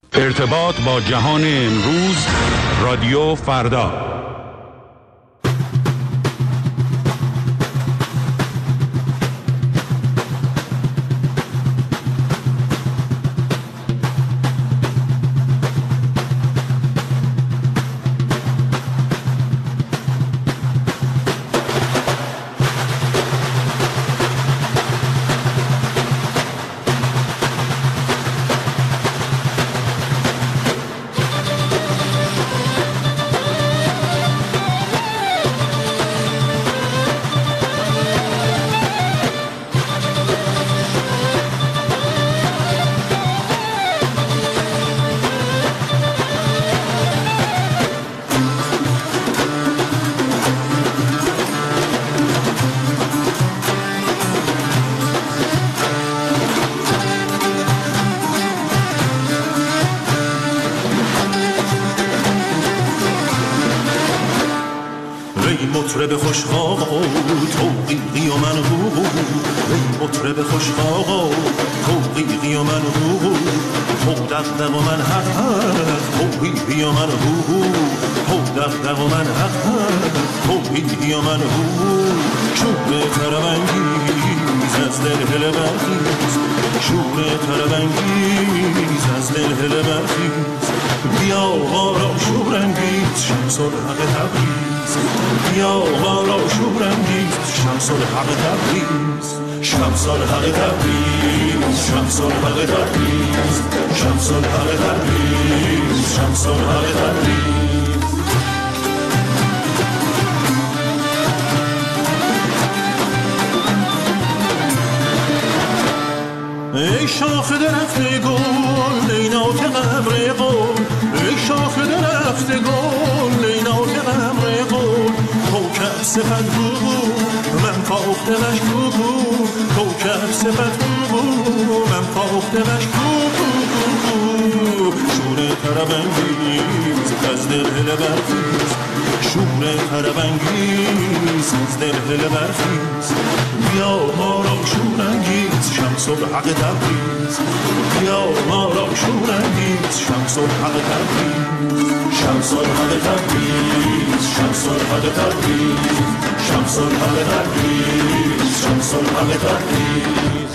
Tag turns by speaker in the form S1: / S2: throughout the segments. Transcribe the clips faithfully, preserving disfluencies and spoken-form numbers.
S1: ارتباط با جهان امروز، رادیو فردا.
S2: مطرب خوشخواه توقیقی و منهو ای مطرب خوشخواه توقیقی و منهو تو دقدق و من حق حق توقیقی و منهو تو دقدق و من حق حق توقیقی و منهو شور تربنگیز از دل هل برخیز شور تربنگیز از دل هل برخیز بیا غارا شورنگیز شمس الحق تبریز بیا غارا شورنگیز شمس الحق تبریز شمس الحق تبریز شمس الحق تبریز شمس الحق تبریز شمس الحق تبریز ای شاخ درخت گل لینات قمر قول ای شاخ درخت گل لینات قمر قول کوکب صفت بود من فاختمش بود کوکب صفت بود من فاختمش بود شور تربنگیز از دل هل برخیز شور تربنگیز از دل هل برخیز بیا ما را شورنگیز شمس الحق تبریز بیا ما را شورنگیز شمس الحق تبریز شمس الحق تبریز شمس الحق تبریز شمس الحق تبریز شمس الحق تبریز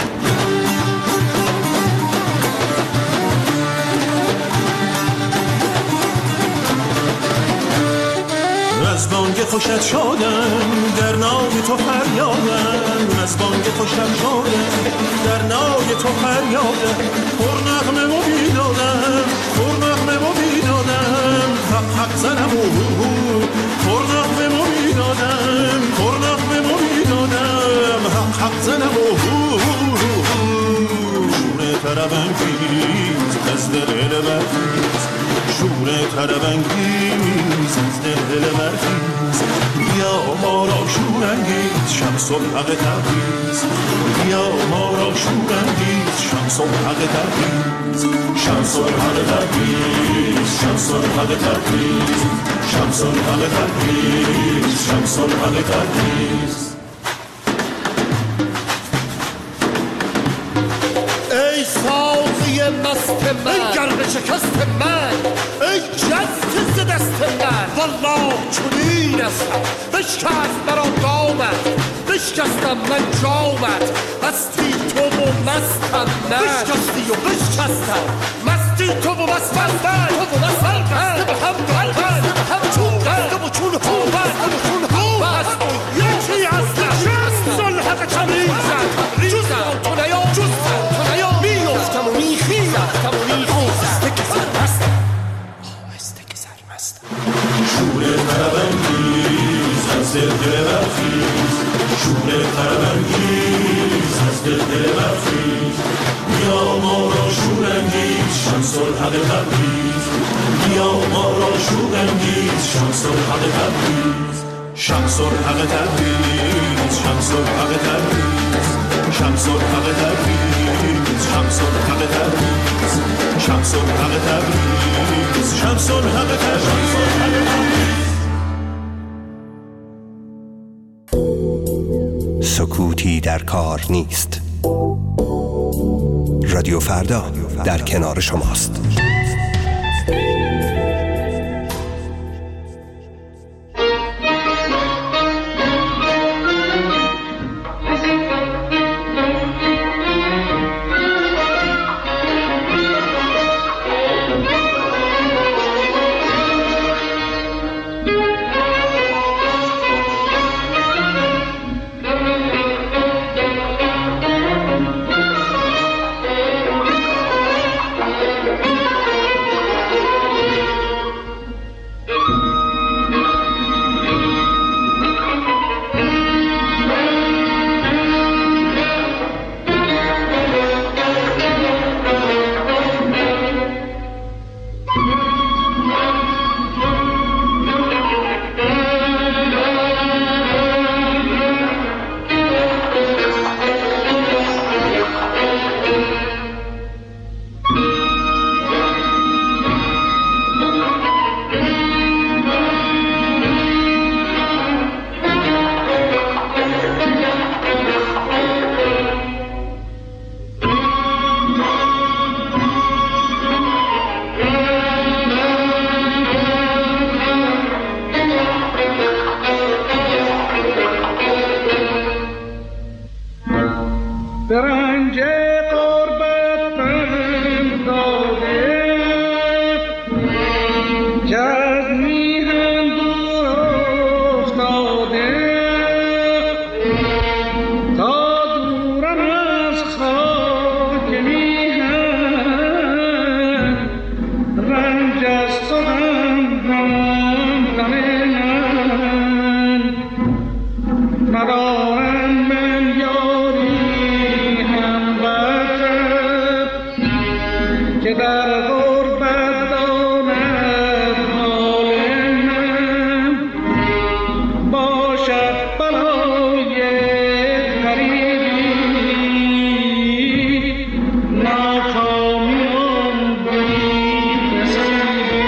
S2: از بانگ خوشت شادم در نای تو فریادم از بانگ خوشت شادم در نای تو فریادم پر نغمه و بیدادم پر نغمه و بیدادم حق حق زنم پر نغمه و بیدادم پر نغمه و بیدادم حق حق زنم شور تربنگیز از دل هل برخیز شور تربنگیز از دل هل برخیز بیا ما را شورنگیز شمس الحق تبریز بیا ما را شورنگیز شمس الحق تبریز شمس الحق تبریز شمس الحق تبریز شمس الحق تبریز شمس الحق تبریز
S3: ای ساقی مست من ای گرد شکست من ای جست ز دست من والله چنین استم بشکست مرا دامت بشکستم من جامت هستی تو و مستم من بشکستی و بشکستم مستی تو و مستم من تو و مستم من به هم قلبم به هم چون قلبم و چون حوبم و چون حوبم یکی هستم شمس الحق تبریزم جزم تو نیا جزم تو نیا میفتم و میخیزم و میخیزم که سرمستم آهسته که سرمستم
S2: شور تربنگیز از دل هل برخیز شور تربنگیز از دل هل برخیز بیا ما را شورنگیز شمس الحق تبریز بیا ما را شورنگیز شمس الحق تبریز شمس الحق تبریز شمس الحق تبریز شمس الحق تبریز شمس الحق تبریز شمس الحق تبریز شمس الحق تبریز
S4: سکوتی در کار نیست. رادیو فردا در کنار شماست.
S5: که در غربت داند حال من، باشد بلای غریبی ناکامیان بی نصیبی.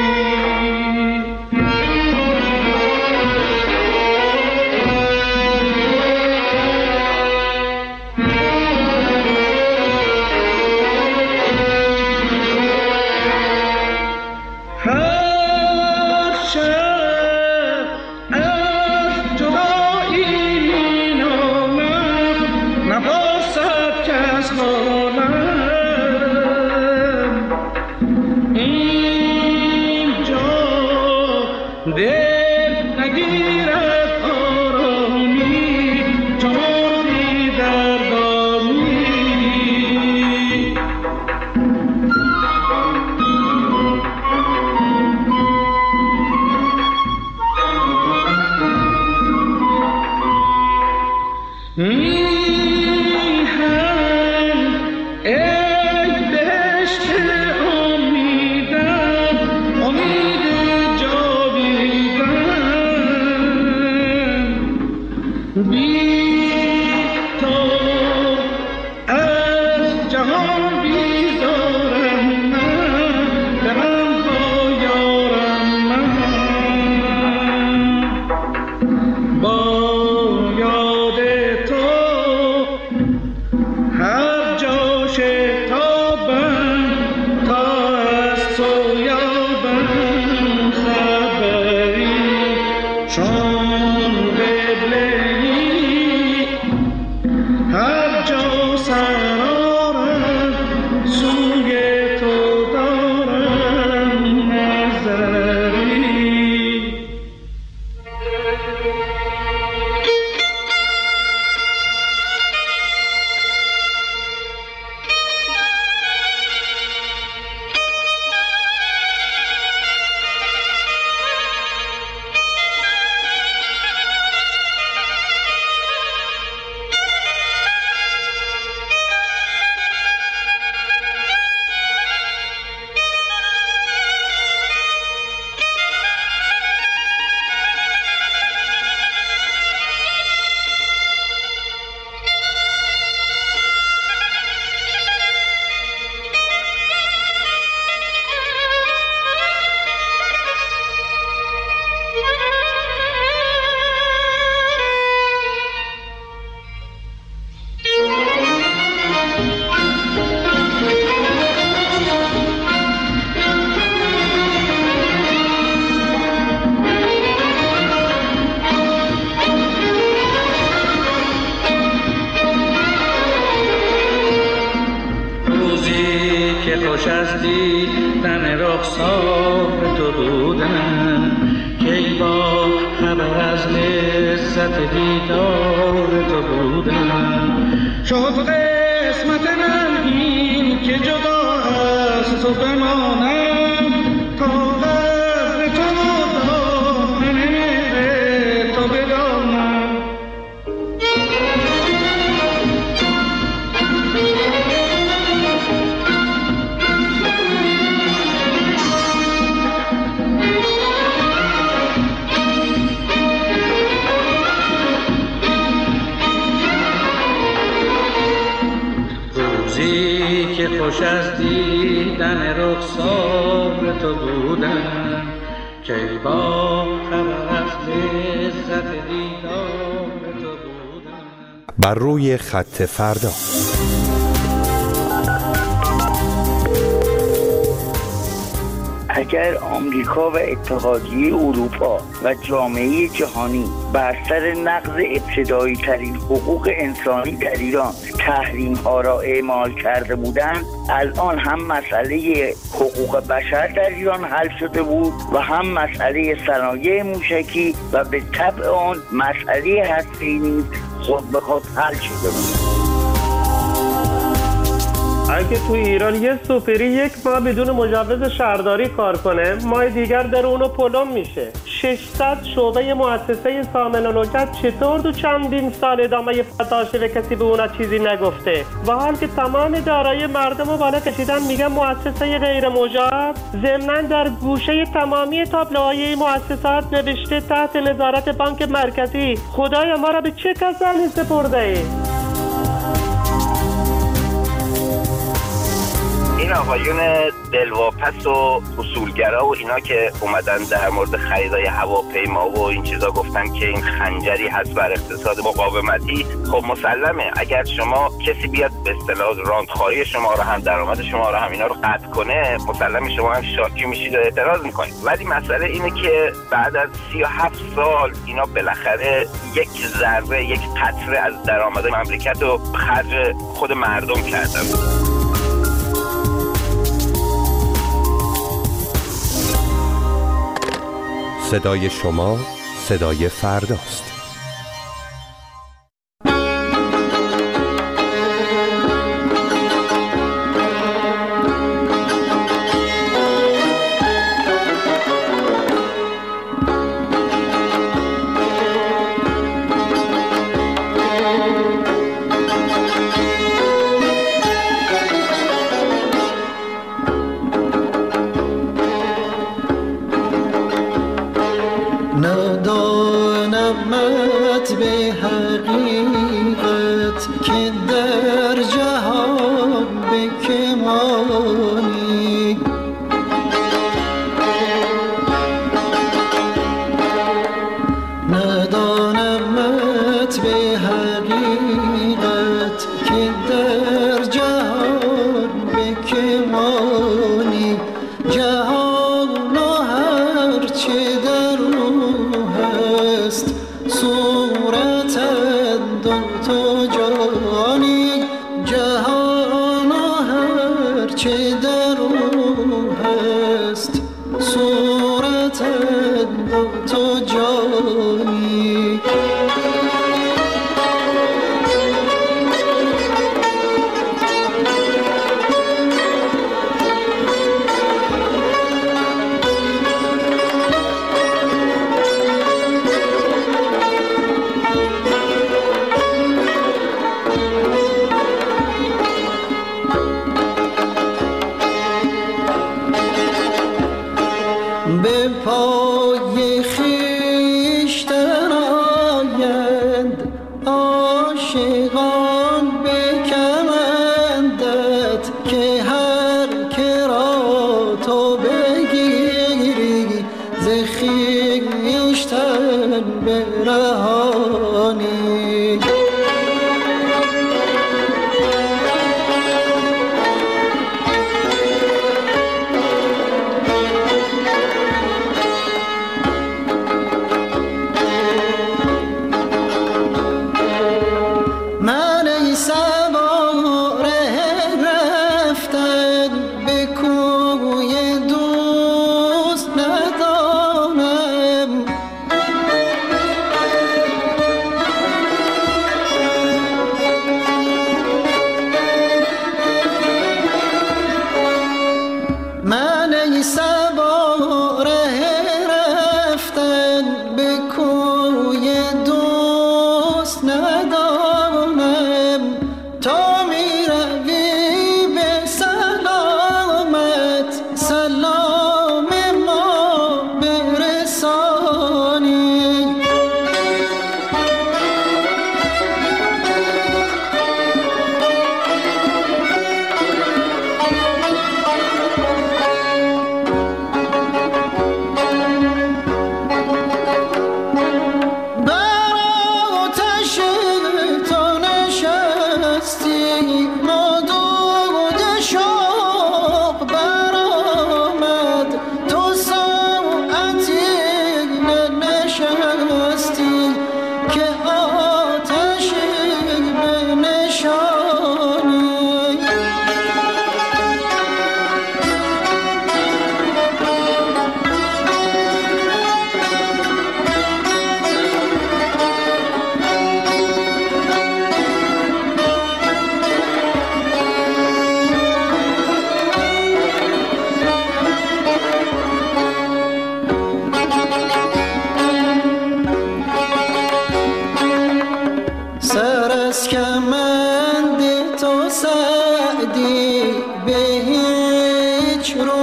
S5: خوش از دیدن رخسار تو بودم، کی با خبر از لذت دیدار تو بودم. شد قسمت من این که جدا از تو بمانم، تا قدر تو دامن تو بدانم. که خوش از دیدن رخسار تو بودم، که با خبر از لذت دیدار تو بودم.
S4: بر روی خط فردا.
S6: اگر آمریکا و اتحادیه اروپا و جامعه جهانی بر سر نقض ابتدایی ترین حقوق انسانی در ایران تحریم ها را اعمال کرده بودند، الان هم مسئله حقوق بشر در ایران حل شده بود و هم مسئله صنایع موشکی و به طبع آن مسئله هسته‌ای نیز خود به خود حل شده بود.
S7: اگه تو ایران یه سوپری یک ماه بدون مجوز شهرداری کار کنه، ماه دیگر در اونو پلم میشه. ششصد شعبه مؤسسه سامن و لوگت چطور دو چندین سال ادامه داشته و کسی به اونا چیزی نگفته؟ و حال که تمام دارایی مردم رو بالا کشیدن میگن مؤسسه غیر مجاب. ضمناً در گوشه تمامی تابلوهای این مؤسسات نوشته تحت نظارت بانک مرکزی. خدای ما را به چه کسانی سپرده ای؟
S8: این آقایون دلواپس و اصولگرا و اینا که اومدن در مورد خریدای هواپیما و این چیزا گفتن که این خنجری هست بر اقتصاد مقاومتی، خب مسلمه اگر شما کسی بیاد به اصطلاح راندخواری شما رو هم درآمد شما رو هم اینا رو قطع کنه، مسلمه شما هم شاکی میشید و اعتراض میکنید. ولی مسئله اینه که بعد از سی و هفت سال اینا بالاخره یک ذره یک قطره از درآمد مملکت رو خرج خود مردم کردن.
S4: صدای شما صدای فرداست.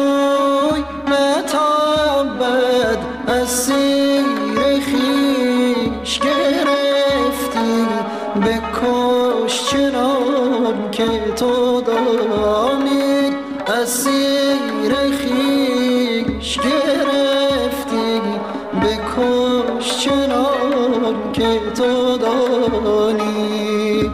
S9: روی نتابد از سیر خویش گرفتی بکش چنان که تو دانی از سیر خویش گرفتی بکش چنان که تو دانی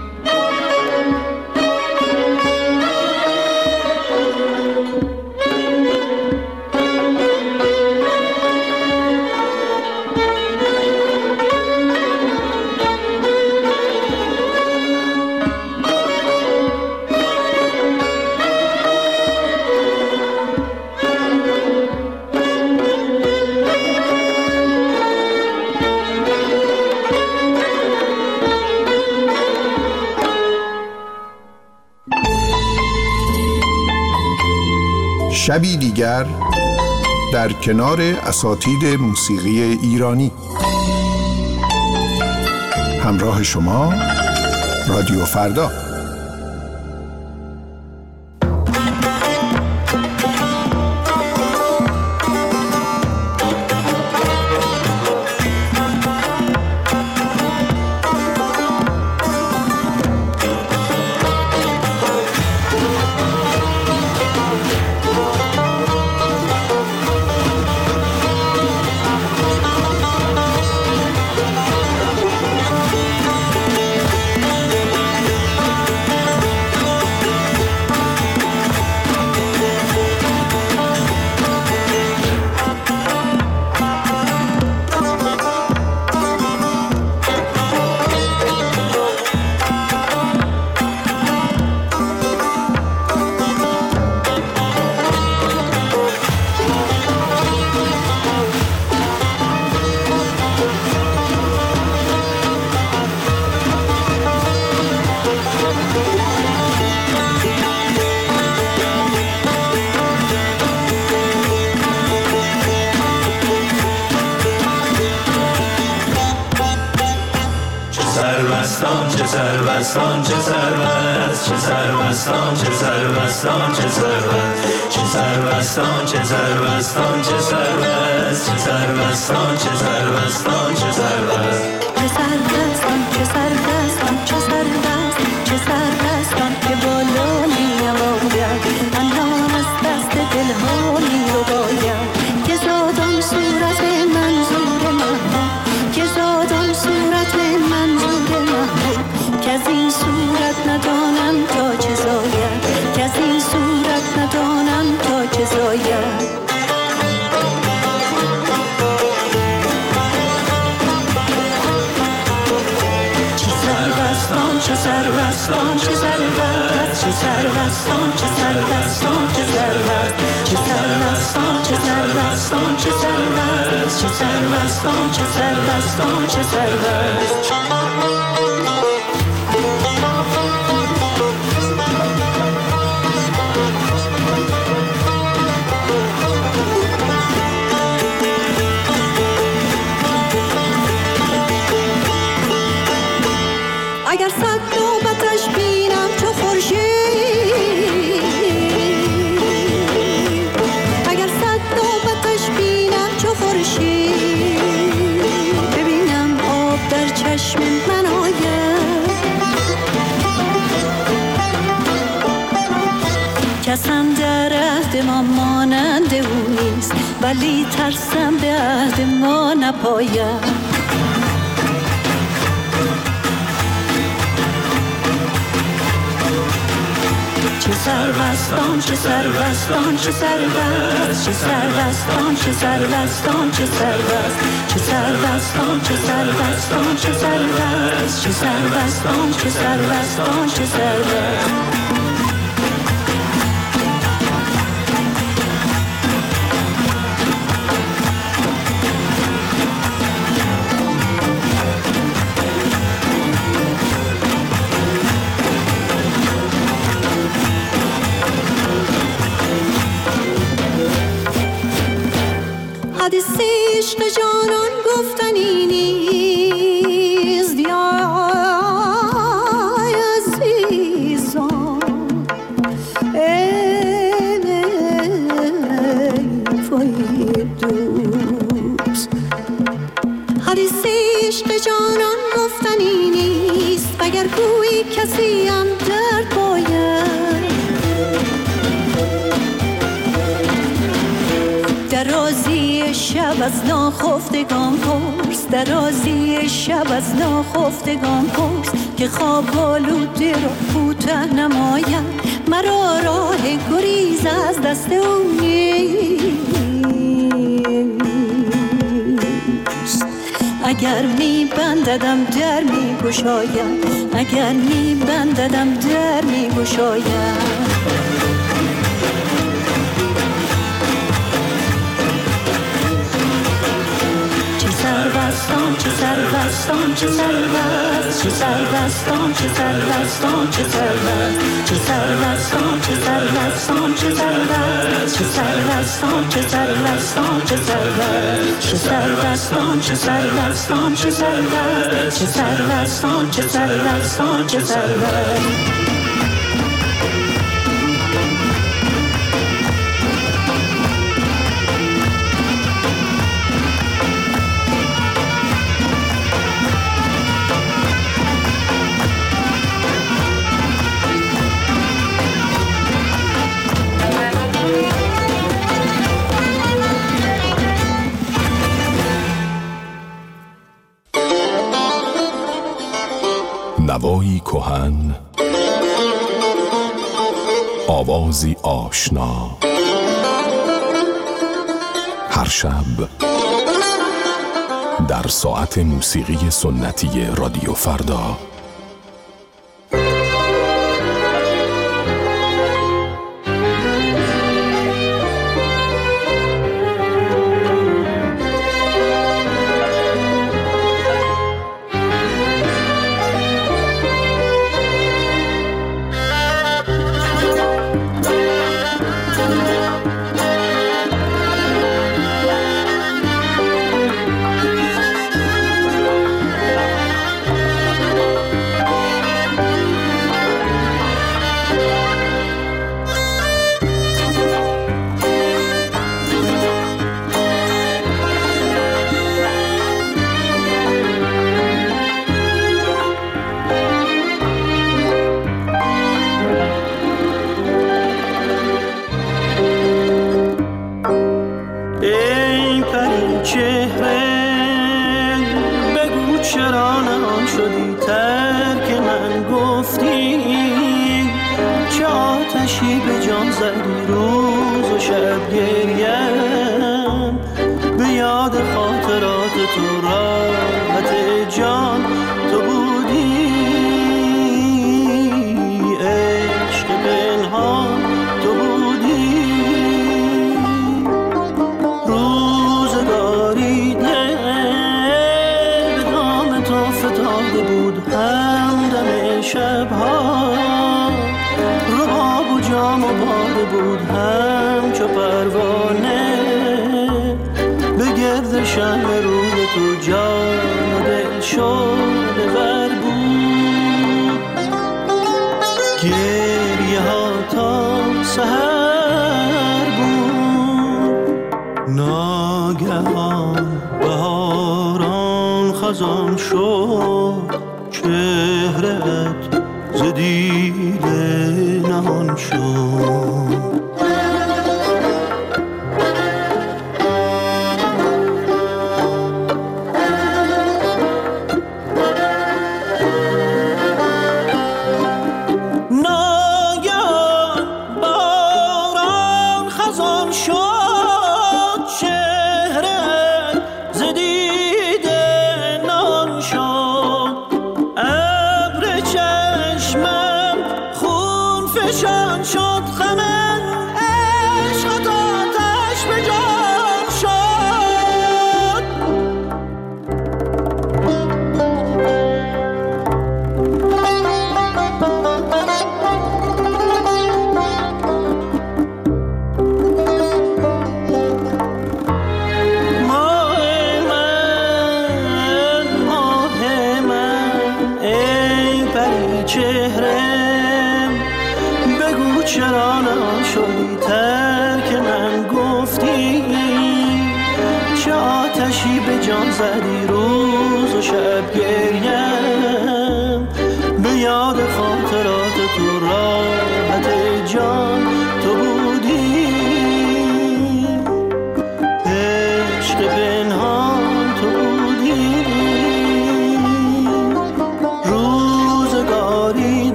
S10: شبی دیگر در کنار اساتید موسیقی ایرانی. همراه شما رادیو فردا.
S2: چه سروستان چه سروست چه سروستان چه سروستان چه سروست چه سروستان چه سروستان چه سروست چه سروستان چه سروستان چه سروست
S11: چه سروستان چه سروستان چه سروست چه سروستان که بالا می‌آید پنهان از دست دلها می‌رباید که زادان صورت منظور محبوب که زادان صورت منظور محبوب که از این صورت ندانم تا چه زاید که از این صورت ندانم تا چه زاید چه سروستان چه سروست چه سروستان چه سروستان چه سروست چه سروستان چه سروستان چه سروست چه سروستان چه سروستان چه سروست اگر صد نوبتش بینم چو خورشید اگر صد نوبتش بینم چو خورشید ببینم آب در چشم من آید کسم در عهد ما مانند او نیست ولی ترسم به عهد ما نپاید چه سروستان چه سروستان چه سروست چه سروستان چه سروستان چه سروست چه سروستان چه سروستان چه سروست چه سروستان چه سروستان چه سروست حدیث عشق جانان گفتنی نیست یا عزیزان درازی شب از ناخفتگان پرس، درازی شب از ناخفتگان پرس که خواب آلوده را کوته نماید، مرا راه گریز از دست او نیست. اگر می بنددم در می گشاید، اگر می بنددم در می گشاید. سروستان چه سروستان چه سروست، چه سروستان چه سروستان چه سروست، چه سروستان چه سروستان چه سروست، چه سروستان چه سروستان چه سروست، چه سروستان چه سروستان چه سروست، چه سروستان چه سروستان چه سروست.
S12: نوایی کهن، آوازی آشنا، هر شب در ساعت موسیقی سنتی رادیو فردا.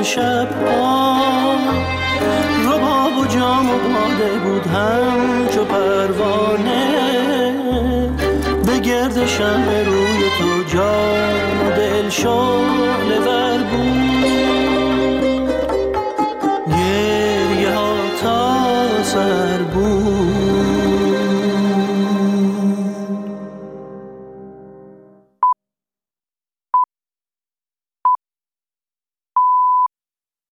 S9: شبها رباب و جام و باده بود همچو پروانه به گرد شمع روی تو جان و دل شعله ور بود